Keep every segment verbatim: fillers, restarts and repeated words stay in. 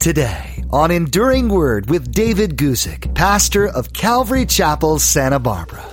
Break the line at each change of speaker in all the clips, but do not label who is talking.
Today on Enduring Word with David Guzik, pastor of Calvary Chapel, Santa Barbara.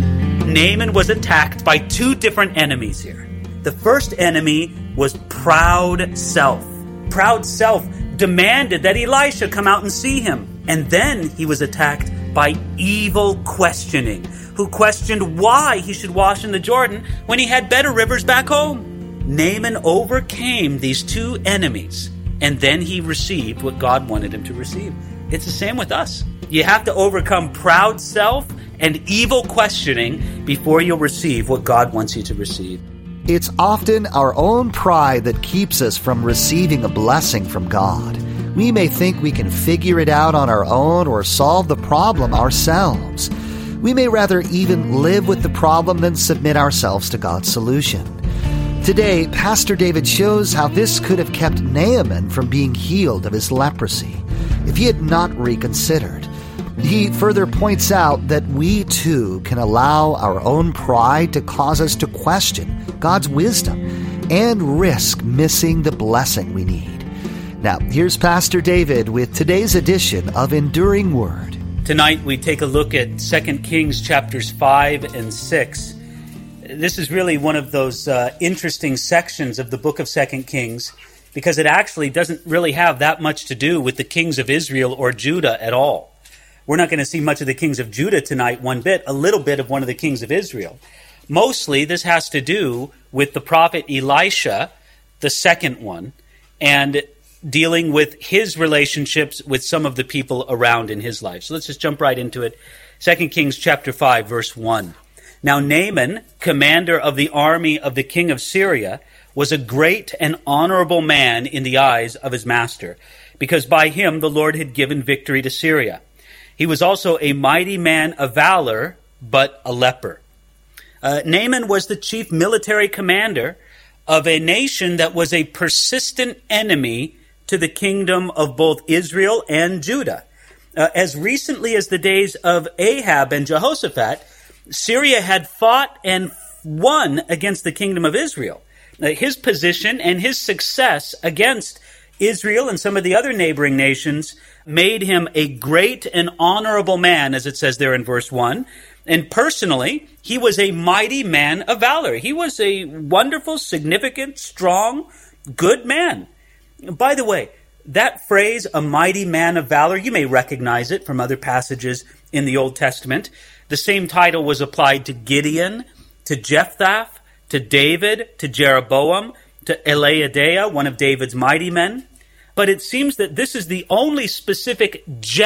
Naaman was attacked by two different enemies here. The first enemy was proud self. Proud self demanded that Elisha come out and see him. And then he was attacked by evil questioning, who questioned why he should wash in the Jordan when he had better rivers back home. Naaman overcame these two enemies, and then he received what God wanted him to receive. It's the same with us. You have to overcome proud self and evil questioning before you'll receive what God wants you to receive.
It's often our own pride that keeps us from receiving a blessing from God. We may think we can figure it out on our own or solve the problem ourselves. We may rather even live with the problem than submit ourselves to God's solution. Today, Pastor David shows how this could have kept Naaman from being healed of his leprosy if he had not reconsidered. He further points out that we too can allow our own pride to cause us to question God's wisdom and risk missing the blessing we need. Now, here's Pastor David with today's edition of Enduring Word.
Tonight we take a look at Second Kings chapters five and six. This is really one of those uh, interesting sections of the book of Second Kings because it actually doesn't really have that much to do with the kings of Israel or Judah at all. We're not going to see much of the kings of Judah tonight one bit, a little bit of one of the kings of Israel. Mostly this has to do with the prophet Elisha, the second one, and dealing with his relationships with some of the people around in his life. So let's just jump right into it. Second Kings chapter five, verse one. Now Naaman, commander of the army of the king of Syria, was a great and honorable man in the eyes of his master, because by him the Lord had given victory to Syria. He was also a mighty man of valor, but a leper. Uh, Naaman was the chief military commander of a nation that was a persistent enemy to the kingdom of both Israel and Judah. Uh, as recently as the days of Ahab and Jehoshaphat, Syria had fought and won against the kingdom of Israel. Uh, his position and his success against Israel and some of the other neighboring nations made him a great and honorable man, as it says there in verse one. And personally, he was a mighty man of valor. He was a wonderful, significant, strong, good man. By the way, that phrase, a mighty man of valor, you may recognize it from other passages in the Old Testament. The same title was applied to Gideon, to Jephthah, to David, to Jeroboam, to Eliadah, one of David's mighty men. But it seems that this is the only specific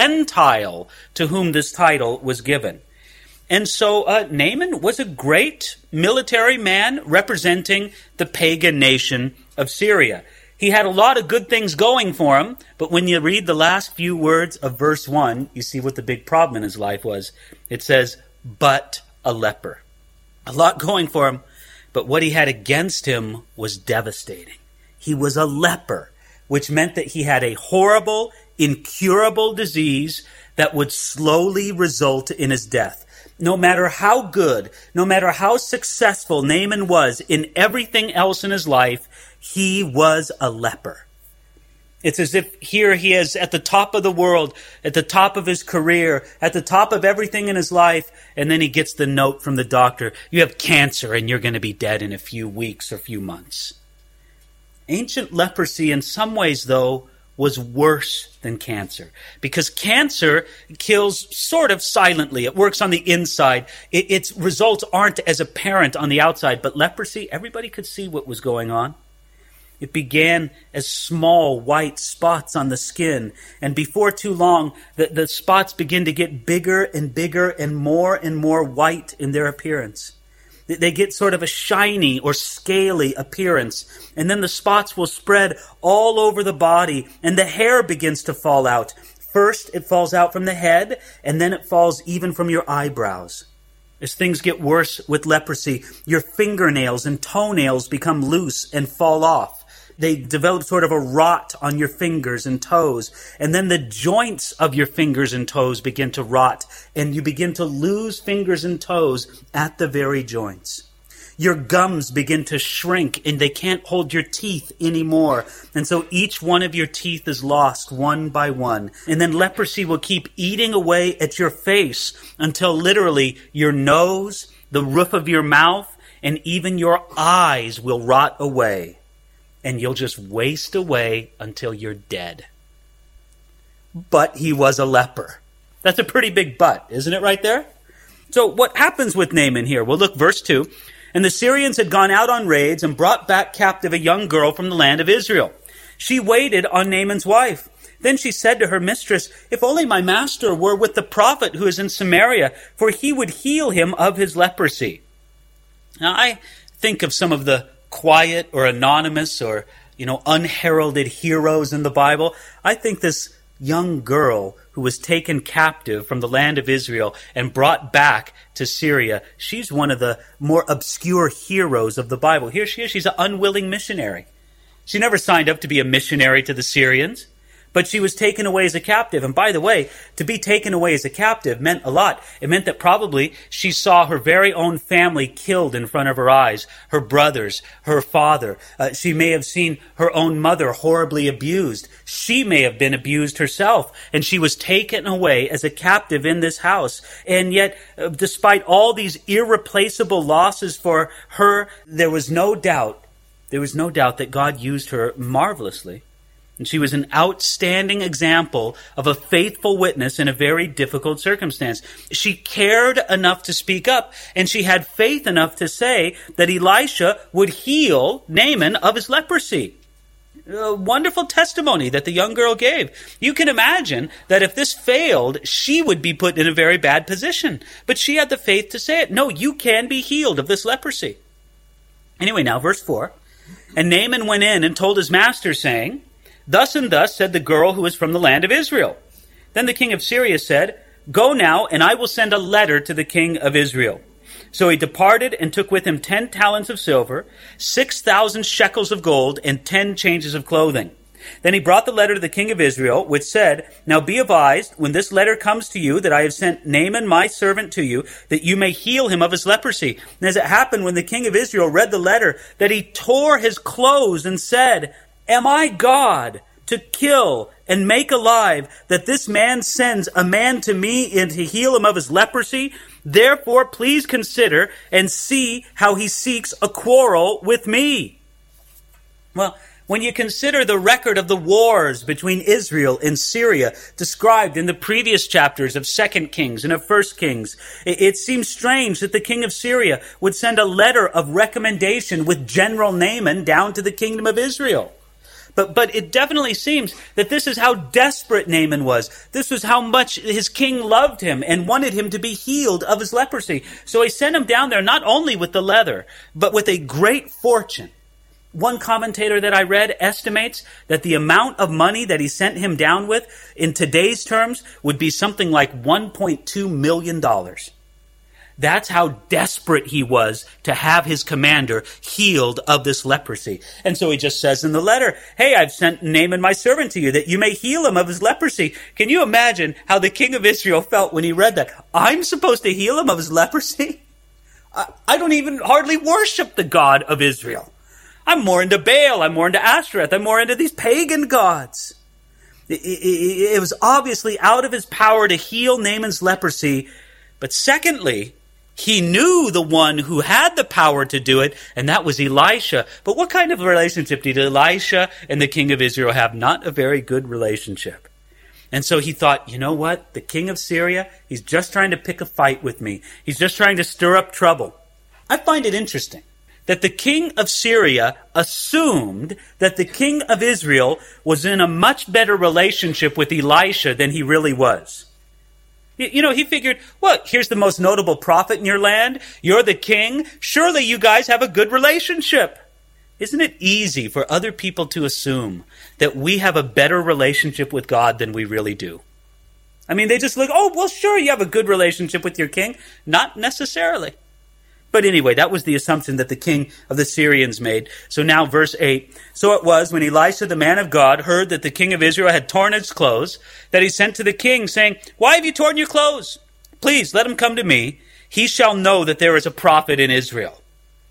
Gentile to whom this title was given. And so uh, Naaman was a great military man representing the pagan nation of Syria. He had a lot of good things going for him, but when you read the last few words of verse one, you see what the big problem in his life was. It says, but a leper. A lot going for him, but what he had against him was devastating. He was a leper, which meant that he had a horrible, incurable disease that would slowly result in his death. No matter how good, no matter how successful Naaman was in everything else in his life, he was a leper. It's as if here he is at the top of the world, at the top of his career, at the top of everything in his life, and then he gets the note from the doctor, you have cancer and you're going to be dead in a few weeks or few months. Ancient leprosy in some ways, though, was worse than cancer, because cancer kills sort of silently. It works on the inside. It, its results aren't as apparent on the outside, but leprosy, everybody could see what was going on. It began as small white spots on the skin, and before too long, the, the spots begin to get bigger and bigger and more and more white in their appearance. They get sort of a shiny or scaly appearance, and then the spots will spread all over the body, and the hair begins to fall out. First, it falls out from the head, and then it falls even from your eyebrows. As things get worse with leprosy, your fingernails and toenails become loose and fall off. They develop sort of a rot on your fingers and toes, and then the joints of your fingers and toes begin to rot, and you begin to lose fingers and toes at the very joints. your gums begin to shrink and they can't hold your teeth anymore. And so each one of your teeth is lost one by one. And then leprosy will keep eating away at your face until literally your nose, the roof of your mouth, and even your eyes will rot away. And you'll just waste away until you're dead. But he was a leper. That's a pretty big but, isn't it right there? So what happens with Naaman here? Well, look, verse two. And the Syrians had gone out on raids and brought back captive a young girl from the land of Israel. She waited on Naaman's wife. Then she said to her mistress, if only my master were with the prophet who is in Samaria, for he would heal him of his leprosy. Now, I think of some of the quiet or anonymous or, you know, unheralded heroes in the Bible. I think this young girl who was taken captive from the land of Israel and brought back to Syria, she's one of the more obscure heroes of the Bible. Here she is. She's an unwilling missionary. She never signed up to be a missionary to the Syrians, but she was taken away as a captive. And by the way, to be taken away as a captive meant a lot. It meant that probably she saw her very own family killed in front of her eyes, her brothers, her father. Uh, she may have seen her own mother horribly abused. She may have been abused herself, and she was taken away as a captive in this house. And yet, uh, despite all these irreplaceable losses for her, there was no doubt, there was no doubt that God used her marvelously. And she was an outstanding example of a faithful witness in a very difficult circumstance. She cared enough to speak up, and she had faith enough to say that Elisha would heal Naaman of his leprosy. A wonderful testimony that the young girl gave. You can imagine that if this failed, she would be put in a very bad position. But she had the faith to say it. No, you can be healed of this leprosy. Anyway, now verse four. And Naaman went in and told his master, saying, thus and thus said the girl who is from the land of Israel. Then the king of Syria said, go now, and I will send a letter to the king of Israel. So he departed and took with him ten talents of silver, six thousand shekels of gold, and ten changes of clothing. Then he brought the letter to the king of Israel, which said, now be advised, when this letter comes to you, that I have sent Naaman my servant to you, that you may heal him of his leprosy. And as it happened, when the king of Israel read the letter, that he tore his clothes and said, am I God to kill and make alive, that this man sends a man to me and to heal him of his leprosy? Therefore, please consider and see how he seeks a quarrel with me. Well, when you consider the record of the wars between Israel and Syria described in the previous chapters of Second Kings and of First Kings, it, it seems strange that the king of Syria would send a letter of recommendation with General Naaman down to the kingdom of Israel. But but it definitely seems that this is how desperate Naaman was. This was how much his king loved him and wanted him to be healed of his leprosy. So he sent him down there not only with the leather, but with a great fortune. One commentator that I read estimates that the amount of money that he sent him down with in today's terms would be something like one point two million dollars. That's how desperate he was to have his commander healed of this leprosy. And so he just says in the letter, hey, I've sent Naaman my servant to you that you may heal him of his leprosy. Can you imagine how the king of Israel felt when he read that? I'm supposed to heal him of his leprosy? I don't even hardly worship the God of Israel. I'm more into Baal. I'm more into Ashtoreth. I'm more into these pagan gods. It, it, it was obviously out of his power to heal Naaman's leprosy. But secondly, he knew the one who had the power to do it, and that was Elisha. But what kind of relationship did Elisha and the king of Israel have? Not a very good relationship. And so he thought, you know what? The king of Syria, he's just trying to pick a fight with me. He's just trying to stir up trouble. I find it interesting that the king of Syria assumed that the king of Israel was in a much better relationship with Elisha than he really was. You know, he figured, what, here's the most notable prophet in your land. You're the king. Surely you guys have a good relationship. Isn't it easy for other people to assume that we have a better relationship with God than we really do? I mean, they just look, oh, well, sure, you have a good relationship with your king. Not necessarily. But anyway, that was the assumption that the king of the Syrians made. So now verse eight. So it was when Elisha, the man of God, heard that the king of Israel had torn his clothes, that he sent to the king, saying, why have you torn your clothes? Please, let him come to me. He shall know that there is a prophet in Israel.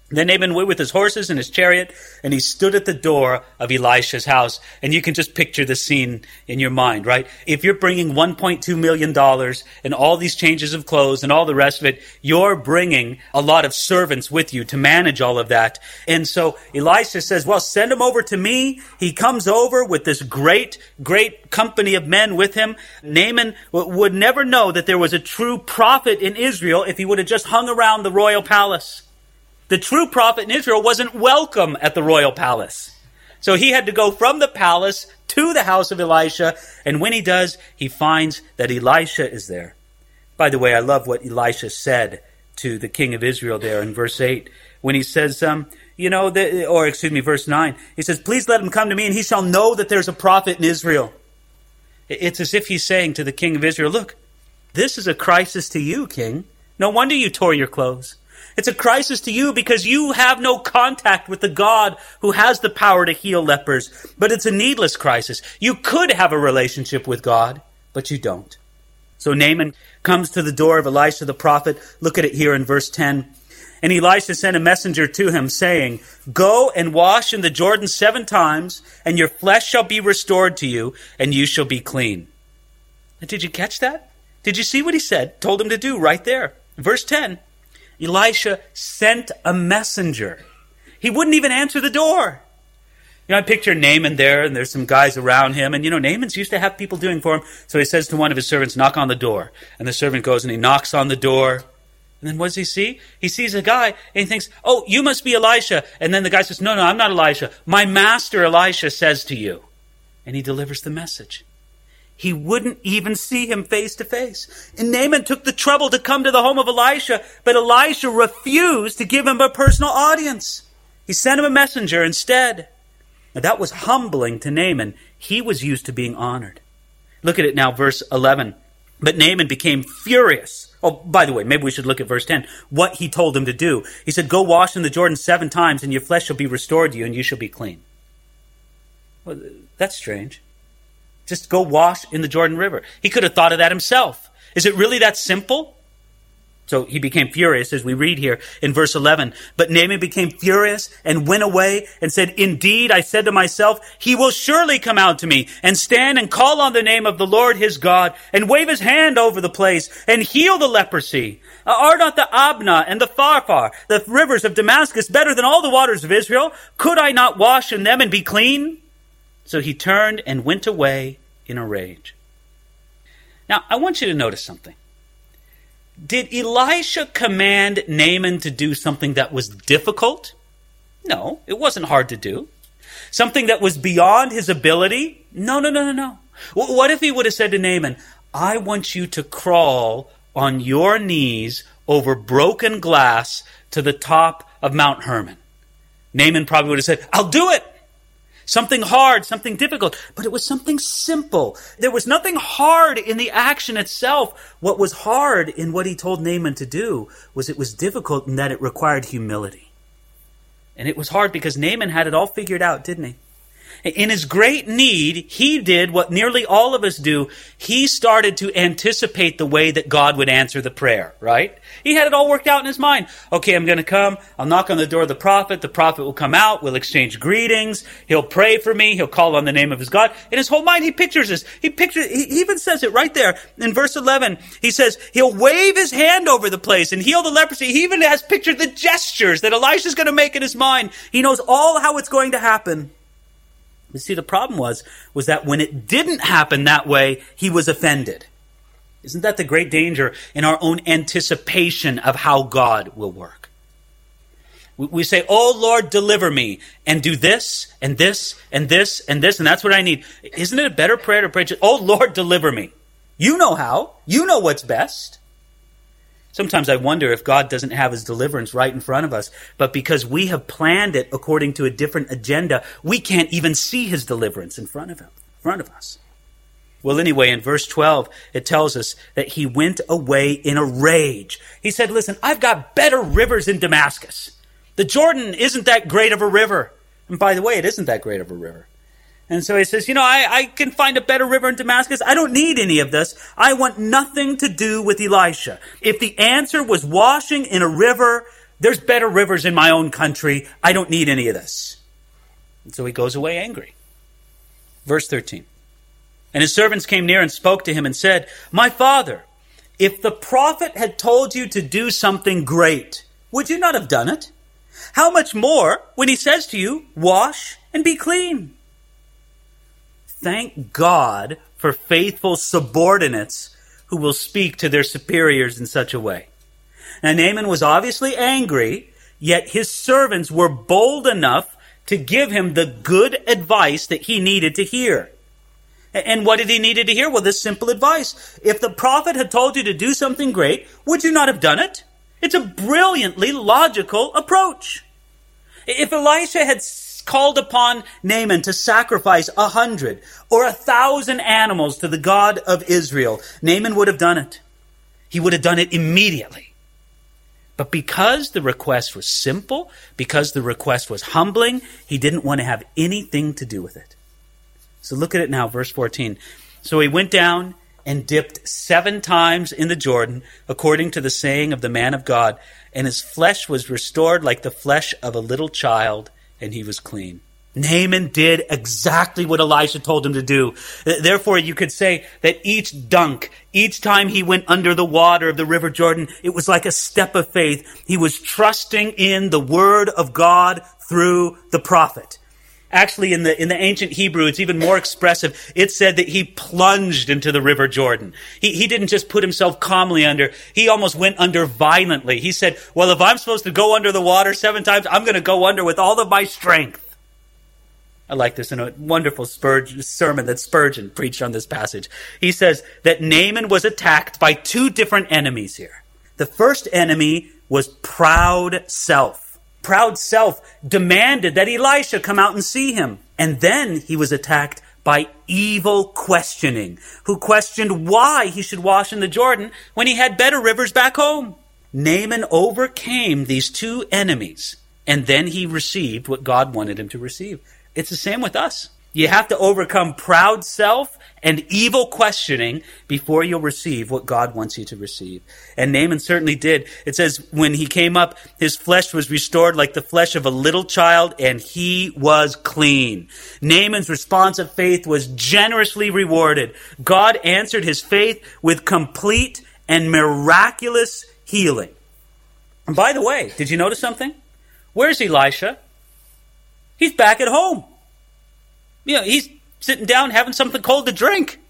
Then Naaman went with his horses and his chariot, and he stood at the door of Elisha's house. And you can just picture the scene in your mind, right? If you're bringing one point two million dollars and all these changes of clothes and all the rest of it, you're bringing a lot of servants with you to manage all of that. And so Elisha says, well, send him over to me. He comes over with this great, great company of men with him. Naaman would never know that there was a true prophet in Israel if he would have just hung around the royal palace. The true prophet in Israel wasn't welcome at the royal palace. So he had to go from the palace to the house of Elisha. And when he does, he finds that Elisha is there. By the way, I love what Elisha said to the king of Israel there in verse eight. When he says, um, you know, the, or excuse me, verse nine. He says, please let him come to me and he shall know that there's a prophet in Israel. It's as if he's saying to the king of Israel, look, this is a crisis to you, king. No wonder you tore your clothes. It's a crisis to you because you have no contact with the God who has the power to heal lepers. But it's a needless crisis. You could have a relationship with God, but you don't. So Naaman comes to the door of Elisha the prophet. Look at it here in verse ten. And Elisha sent a messenger to him, saying, go and wash in the Jordan seven times, and your flesh shall be restored to you, and you shall be clean. Did you catch that? Did you see what he said? Told him to do right there. Verse ten. Elisha sent a messenger. He wouldn't even answer the door. You know, I picture Naaman there, and there's some guys around him. And, you know, Naaman's used to have people doing for him. So he says to one of his servants, knock on the door. And the servant goes and he knocks on the door. And then what does he see? He sees a guy, and he thinks, oh, you must be Elisha. And then the guy says, no, no, I'm not Elisha. My master Elisha says to you. And he delivers the message. He wouldn't even see him face to face. And Naaman took the trouble to come to the home of Elisha, but Elisha refused to give him a personal audience. He sent him a messenger instead. Now that was humbling to Naaman. He was used to being honored. Look at it now, verse eleven. But Naaman became furious. Oh, by the way, maybe we should look at verse ten. What he told him to do. He said, go wash in the Jordan seven times, and your flesh shall be restored to you, and you shall be clean. Well, that's strange. Just go wash in the Jordan River. He could have thought of that himself. Is it really that simple? So he became furious, as we read here in verse eleven. But Naaman became furious and went away and said, indeed, I said to myself, he will surely come out to me and stand and call on the name of the Lord his God and wave his hand over the place and heal the leprosy. Are not the Abna and the Pharpar, the rivers of Damascus, better than all the waters of Israel? Could I not wash in them and be clean? So he turned and went away in a rage. Now, I want you to notice something. Did Elisha command Naaman to do something that was difficult? No, it wasn't hard to do. Something that was beyond his ability? No, no, no, no, no. What if he would have said to Naaman, I want you to crawl on your knees over broken glass to the top of Mount Hermon? Naaman probably would have said, I'll do it. Something hard, something difficult, but it was something simple. There was nothing hard in the action itself. What was hard in what he told Naaman to do was it was difficult in that it required humility. And it was hard because Naaman had it all figured out, didn't he? In his great need, he did what nearly all of us do. He started to anticipate the way that God would answer the prayer, right? He had it all worked out in his mind. Okay, I'm going to come. I'll knock on the door of the prophet. The prophet will come out. We'll exchange greetings. He'll pray for me. He'll call on the name of his God. In his whole mind, he pictures this. He pictures, he even says it right there in verse eleven. He says, he'll wave his hand over the place and heal the leprosy. He even has pictured the gestures that Elisha's going to make in his mind. He knows all how it's going to happen. You see, the problem was, was that when it didn't happen that way, he was offended. Isn't that the great danger in our own anticipation of how God will work? We, we say, oh, Lord, deliver me, and do this, and this, and this, and this, and that's what I need. Isn't it a better prayer to pray, oh, Lord, deliver me? You know how. You know what's best. Sometimes I wonder if God doesn't have his deliverance right in front of us, but because we have planned it according to a different agenda, we can't even see his deliverance in front of him, in front of us. Well, anyway, in verse twelve, it tells us that he went away in a rage. He said, listen, I've got better rivers in Damascus. The Jordan isn't that great of a river. And by the way, it isn't that great of a river. And so he says, you know, I, I can find a better river in Damascus. I don't need any of this. I want nothing to do with Elisha. If the answer was washing in a river, There's better rivers in my own country. I don't need any of this. And so he goes away angry. Verse thirteen. And his servants came near and spoke to him and said, My father, if the prophet had told you to do something great, would you not have done it? How much more when he says to you, Wash and be clean? Thank God for faithful subordinates who will speak to their superiors in such a way. Now Naaman was obviously angry, yet his servants were bold enough to give him the good advice that he needed to hear. And what did he need to hear? Well, this simple advice. If the prophet had told you to do something great, would you not have done it? It's a brilliantly logical approach. If Elisha had called upon Naaman to sacrifice a hundred or a thousand animals to the God of Israel, Naaman would have done it. He would have done it immediately. But because the request was simple, because the request was humbling, he didn't want to have anything to do with it. So look at it now, verse fourteen. So he went down and dipped seven times in the Jordan, according to the saying of the man of God, and his flesh was restored like the flesh of a little child, and he was clean. Naaman did exactly what Elisha told him to do. Therefore, you could say that each dunk, each time he went under the water of the river Jordan, it was like a step of faith. He was trusting in the word of God through the prophet. Actually, in the in the ancient Hebrew, it's even more expressive. It said that he plunged into the river Jordan. He, he didn't just put himself calmly under. He almost went under violently. He said, well, if I'm supposed to go under the water seven times, I'm going to go under with all of my strength. I like this in a wonderful Spurgeon, sermon that Spurgeon preached on this passage. He says that Naaman was attacked by two different enemies here. The first enemy was proud self. Proud self demanded that Elisha come out and see him. And then he was attacked by evil questioning, who questioned why he should wash in the Jordan when he had better rivers back home. Naaman overcame these two enemies, and then he received what God wanted him to receive. It's the same with us. You have to overcome proud self and evil questioning before you'll receive what God wants you to receive. And Naaman certainly did. It says, when he came up, his flesh was restored like the flesh of a little child, and he was clean. Naaman's response of faith was generously rewarded. God answered his faith with complete and miraculous healing. And by the way, did you notice something? Where's Elisha? He's back at home. You know, he's sitting down having something cold to drink.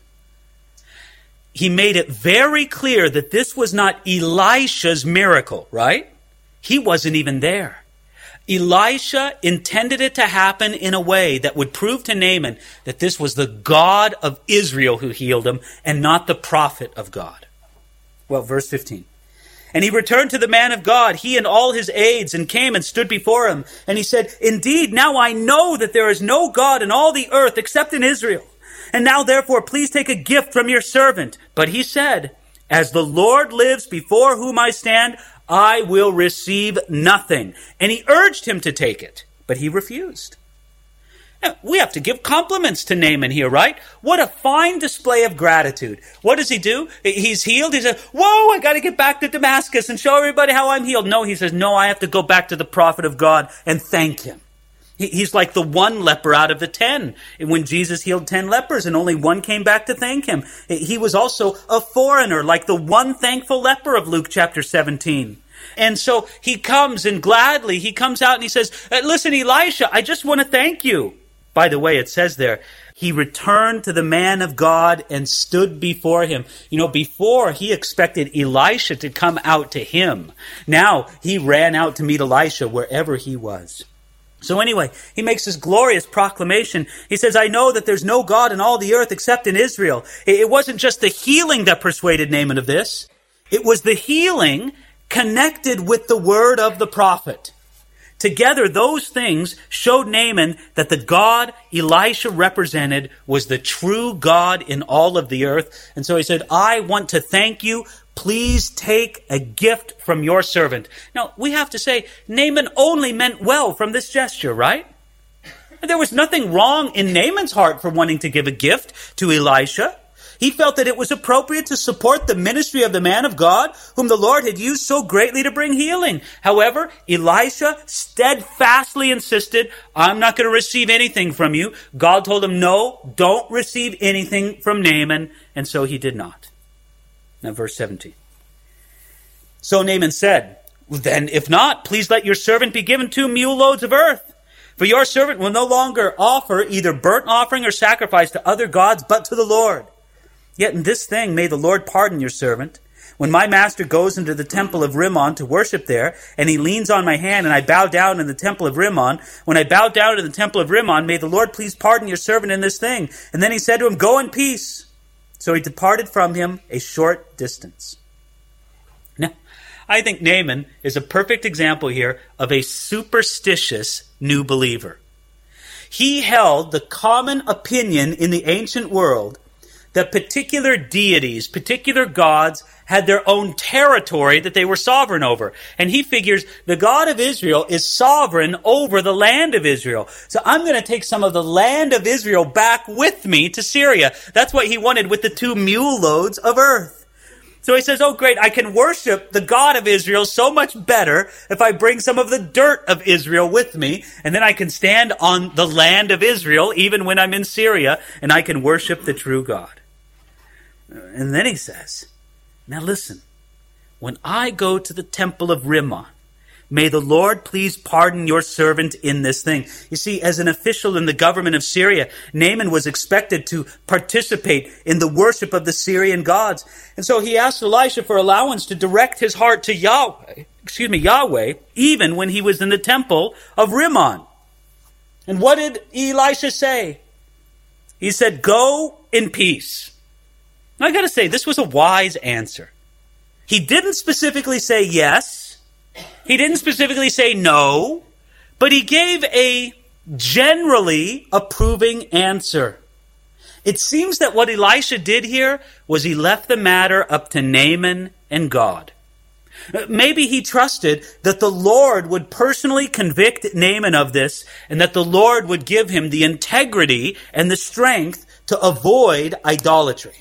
He made it very clear that this was not Elisha's miracle, right? He wasn't even there. Elisha intended it to happen in a way that would prove to Naaman that this was the God of Israel who healed him and not the prophet of God. Well, verse fifteen. And he returned to the man of God, he and all his aides, and came and stood before him. And he said, Indeed, now I know that there is no God in all the earth except in Israel. And now, therefore, please take a gift from your servant. But he said, As the Lord lives before whom I stand, I will receive nothing. And he urged him to take it, but he refused. Now, we have to give compliments to Naaman here, right? What a fine display of gratitude. What does he do? He's healed. He says, whoa, I got to get back to Damascus and show everybody how I'm healed. No, he says, no, I have to go back to the prophet of God and thank him. He's like the one leper out of the ten. When Jesus healed ten lepers and only one came back to thank him. He was also a foreigner, like the one thankful leper of Luke chapter seventeen. And so he comes and gladly, he comes out and he says, listen, Elisha, I just want to thank you. By the way, it says there, he returned to the man of God and stood before him. You know, before he expected Elisha to come out to him. Now he ran out to meet Elisha wherever he was. So anyway, he makes this glorious proclamation. He says, I know that there's no God in all the earth except in Israel. It wasn't just the healing that persuaded Naaman of this. It was the healing connected with the word of the prophet. Together, those things showed Naaman that the God Elisha represented was the true God in all of the earth. And so he said, I want to thank you. Please take a gift from your servant. Now, we have to say, Naaman only meant well from this gesture, right? There was nothing wrong in Naaman's heart for wanting to give a gift to Elisha. He felt that it was appropriate to support the ministry of the man of God, whom the Lord had used so greatly to bring healing. However, Elisha steadfastly insisted, I'm not going to receive anything from you. God told him, no, don't receive anything from Naaman, and so he did not. Now, verse seventeen. So Naaman said, then if not, please let your servant be given two mule loads of earth. For your servant will no longer offer either burnt offering or sacrifice to other gods, but to the Lord. Yet in this thing may the Lord pardon your servant. When my master goes into the temple of Rimmon to worship there, and he leans on my hand, and I bow down in the temple of Rimmon, when I bow down in the temple of Rimmon, may the Lord please pardon your servant in this thing. And then he said to him, go in peace. So he departed from him a short distance. Now, I think Naaman is a perfect example here of a superstitious new believer. He held the common opinion in the ancient world that particular deities, particular gods, had their own territory that they were sovereign over. And he figures the God of Israel is sovereign over the land of Israel. So I'm going to take some of the land of Israel back with me to Syria. That's what he wanted with the two mule loads of earth. So he says, oh great, I can worship the God of Israel so much better if I bring some of the dirt of Israel with me, and then I can stand on the land of Israel even when I'm in Syria, and I can worship the true God. And then he says, now listen, when I go to the temple of Rimmon, may the Lord please pardon your servant in this thing. You see, as an official in the government of Syria, Naaman was expected to participate in the worship of the Syrian gods. And so he asked Elisha for allowance to direct his heart to Yahweh, excuse me, Yahweh, even when he was in the temple of Rimmon. And what did Elisha say? He said, go in peace. Now, I got to say, this was a wise answer. He didn't specifically say yes. He didn't specifically say no, but he gave a generally approving answer. It seems that what Elisha did here was he left the matter up to Naaman and God. Maybe he trusted that the Lord would personally convict Naaman of this, and that the Lord would give him the integrity and the strength to avoid idolatry.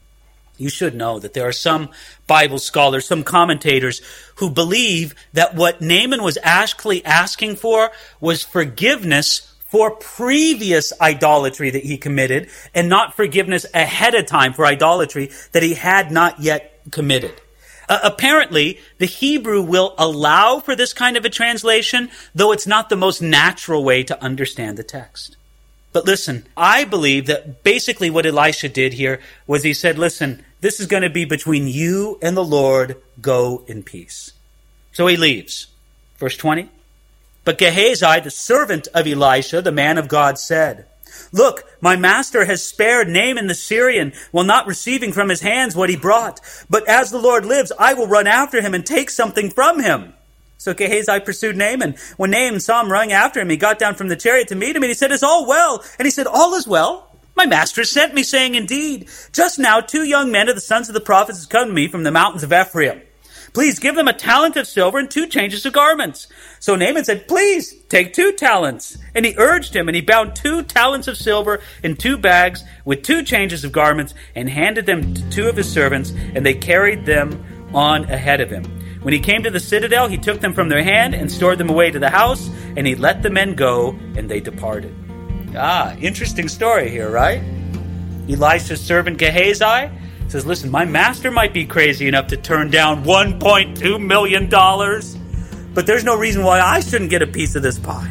You should know that there are some Bible scholars, some commentators, who believe that what Naaman was actually asking for was forgiveness for previous idolatry that he committed, and not forgiveness ahead of time for idolatry that he had not yet committed. Uh, apparently, the Hebrew will allow for this kind of a translation, though it's not the most natural way to understand the text. But listen, I believe that basically what Elisha did here was he said, listen, this is going to be between you and the Lord. Go in peace. So he leaves. Verse twenty. But Gehazi, the servant of Elisha, the man of God, said, look, my master has spared Naaman the Syrian while not receiving from his hands what he brought. But as the Lord lives, I will run after him and take something from him. So Gehazi pursued Naaman. When Naaman saw him running after him, he got down from the chariot to meet him, and he said, is all well? And he said, all is well. My master sent me, saying, indeed, just now two young men of the sons of the prophets have come to me from the mountains of Ephraim. Please give them a talent of silver and two changes of garments. So Naaman said, please, take two talents. And he urged him, and he bound two talents of silver in two bags with two changes of garments, and handed them to two of his servants, and they carried them on ahead of him. When he came to the citadel, he took them from their hand and stored them away to the house, and he let the men go, and they departed. Ah, interesting story here, right? Elisha's servant Gehazi says, listen, my master might be crazy enough to turn down one point two million dollars, but there's no reason why I shouldn't get a piece of this pie.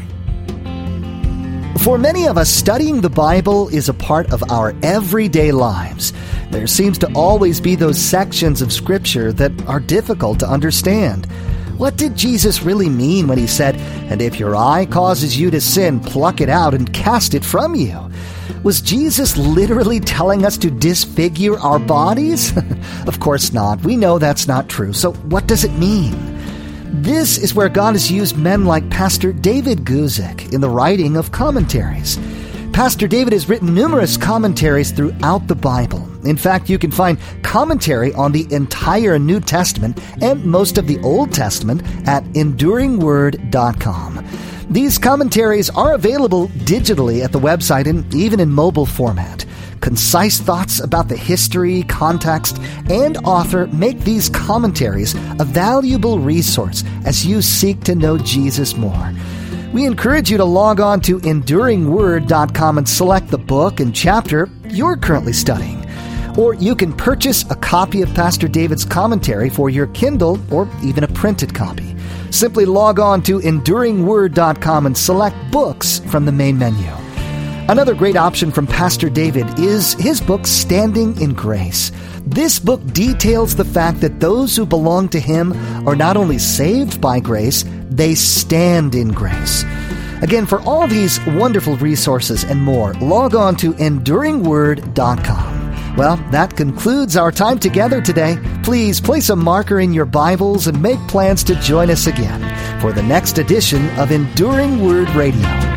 For many of us, studying the Bible is a part of our everyday lives. There seems to always be those sections of Scripture that are difficult to understand. What did Jesus really mean when he said, and if your eye causes you to sin, pluck it out and cast it from you? Was Jesus literally telling us to disfigure our bodies? Of course not. We know that's not true. So what does it mean? This is where God has used men like Pastor David Guzik in the writing of commentaries. Pastor David has written numerous commentaries throughout the Bible. In fact, you can find commentary on the entire New Testament and most of the Old Testament at enduring word dot com. These commentaries are available digitally at the website and even in mobile format. Concise thoughts about the history, context, and author make these commentaries a valuable resource as you seek to know Jesus more. We encourage you to log on to enduring word dot com and select the book and chapter you're currently studying. Or you can purchase a copy of Pastor David's commentary for your Kindle or even a printed copy. Simply log on to enduring word dot com and select Books from the main menu. Another great option from Pastor David is his book, Standing in Grace. This book details the fact that those who belong to him are not only saved by grace, they stand in grace. Again, for all these wonderful resources and more, log on to enduring word dot com. Well, that concludes our time together today. Please place a marker in your Bibles and make plans to join us again for the next edition of Enduring Word Radio.